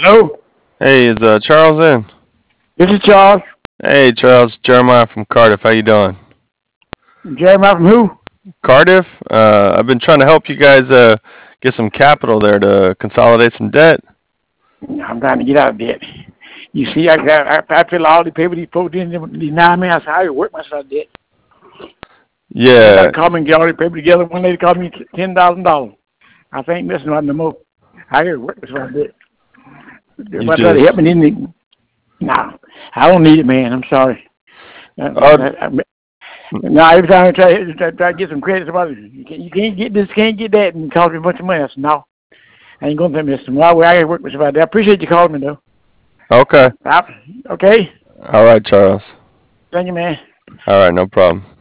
Hello, Hey, is Charles in? this is Charles. Hey, Charles, Jeremiah from Cardiff. How you doing? Jeremiah from who? Cardiff. I've been trying to help you guys get some capital there to consolidate some debt. I'm trying to get out of debt. You see, I fill all the paper these folks didn't deny me. I said, how you work myself out of debt? They got to Yeah, call me and get all the paper together. One lady called me $10,000. I ain't messing around no more. I got to work myself out of debt. If you I try to help just. me, then no, I don't need it, man. I'm sorry. Oh, Now every time I try to get some credit, somebody you can't get this, can't get that, and cost me a bunch of money. I said, no, I ain't going to miss them. Well, I got to work myself out of debt. I appreciate you calling me though. okay. Okay. All right, Charles. Thank you, man. All right, no problem.